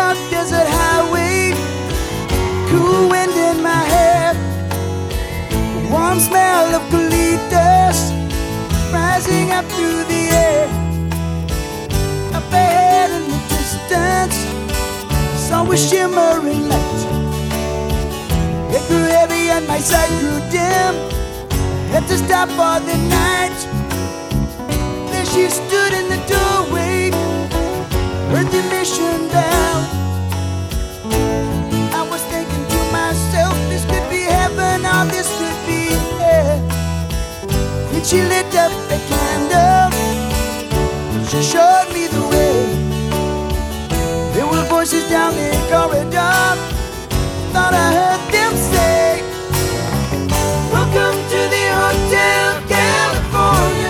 dark desert highway, cool wind in my hair, warm smell of eucalyptus rising up through the air. Up ahead in the distance, saw a shimmering light. It grew heavy and my sight grew dim. Had to stop for the night. There she stood in the doorway, heard the mission bell. I was thinking to myself, this could be heaven or this could be hell. Then she lit up the candle, she showed me the way. There were voices down the corridor, thought I heard them say, welcome to the Hotel California.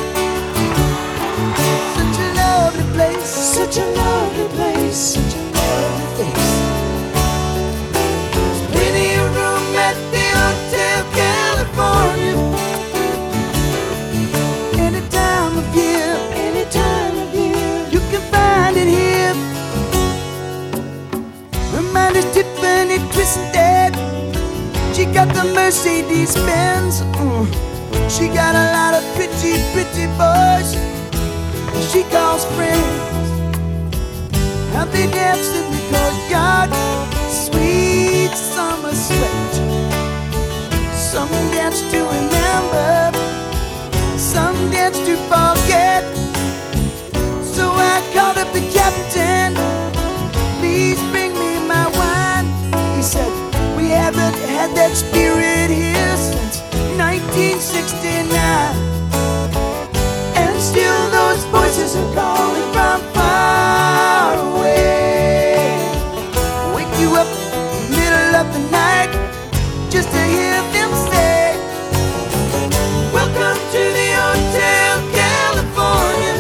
Such a lovely place, such a lovely place, such a lovely place. There's plenty of room at the Hotel California. Any time of year, you can find it here. Her mind is Tiffany twisted. She got the Mercedes Benz. She got a lot of pretty, pretty boys she calls friends. Now they dance in the courtyard, sweet summer sweat. Some dance to remember, some dance to forget. So I called up the captain, please bring me my wine. He said, we haven't had that spirit here since 1969. And still those voices are calling from far away. Wake you up in the middle of the night just to hear them say, welcome to the Hotel California.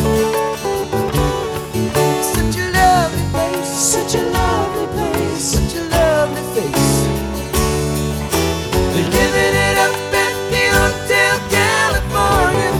Such a lovely place, such a lovely place, such a lovely face. They're living it up at the Hotel California.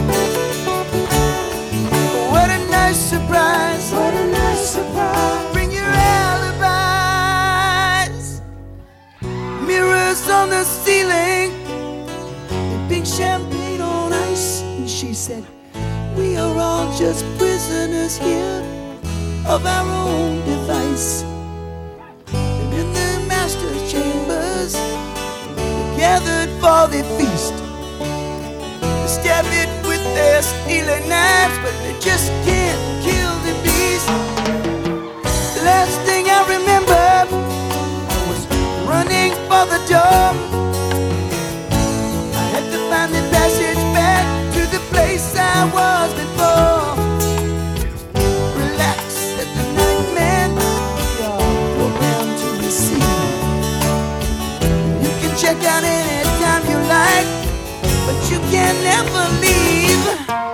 What a nice surprise, what a nice surprise. Bring your alibis. Mirrors on the ceiling, and pink champagne on ice. And she said, we are all just prisoners here of our own device. And in the master's chambers, gathered for the feast. They stab it with their stealing knives, but they just can't kill the beast. The last thing I remember, I was running for the door. I had to find the passage back to the place I was before. Relax, said the night man, y'all go round to receive. You can check out anytime you like, but you can never leave.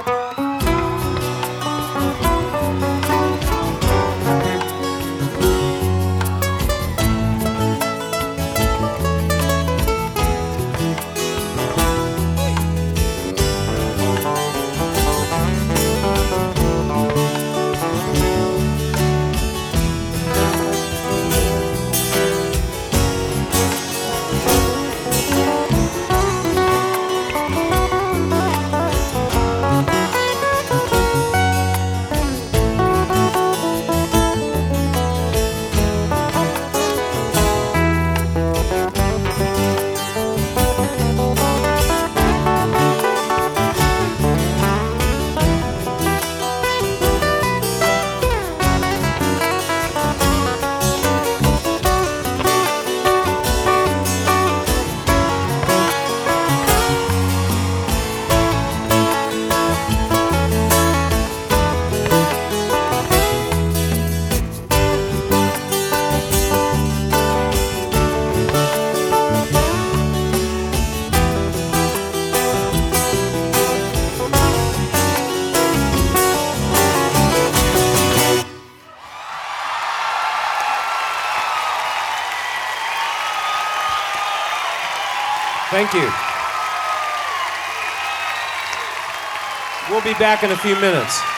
Thank you. We'll be back in a few minutes.